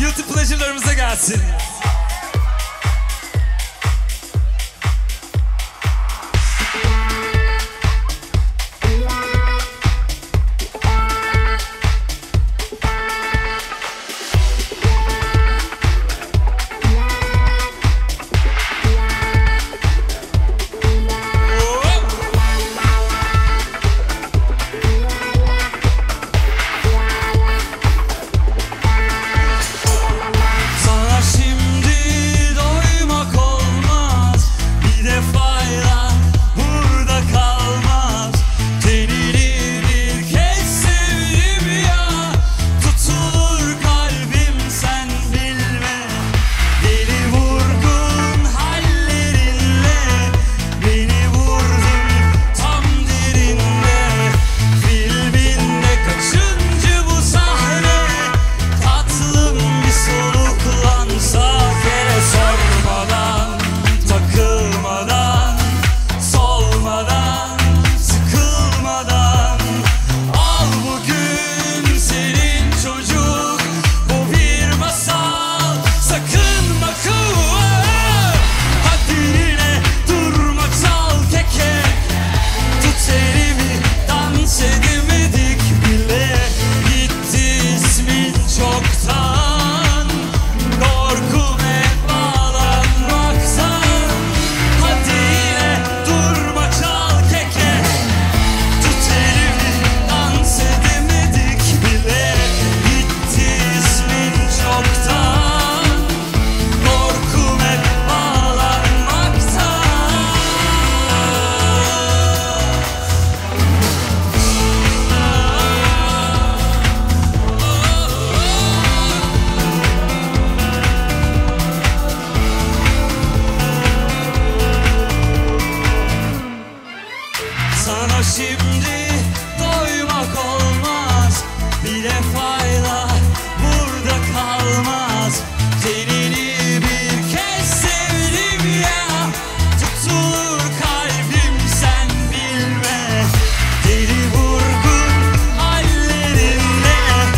Guilty pleasure'larımıza gelsin. Sana şimdi doymak olmaz, bir defayla burada kalmaz. Tenini bir kez sevdim ya, tutulur kalbim sen bilme. Deli vurgun hallerinle,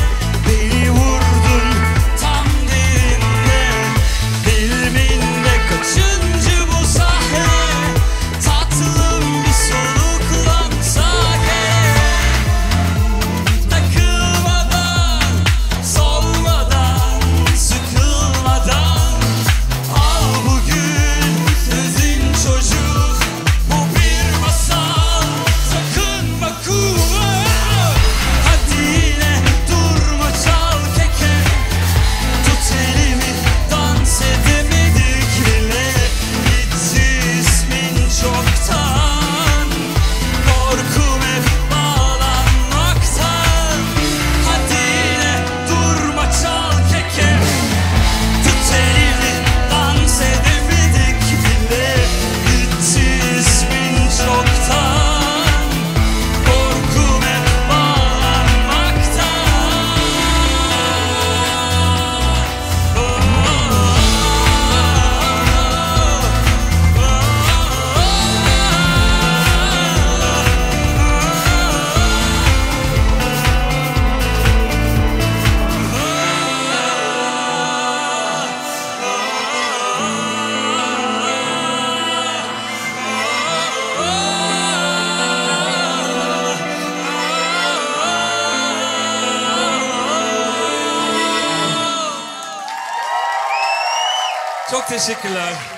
beni vurdun tam derinde. Filminde kaçıncı bu sahne, tatlım bir soluklansa gerek. Takılmadan, solmadan, sıkılmadan al bugün sözün çocuk, bu bir masal. Sakınma kuva, hadi yine durma çal keke. Tut elimi, dans edemedik bile, gitti ismin çoktan. Korkum hep bağlanmaktan, hadi yine durma çal keke. Tut elimi, dans edemedik bile, gitti ismin çoktan. Korkum hep bağlanmaktan. Çok teşekkürler.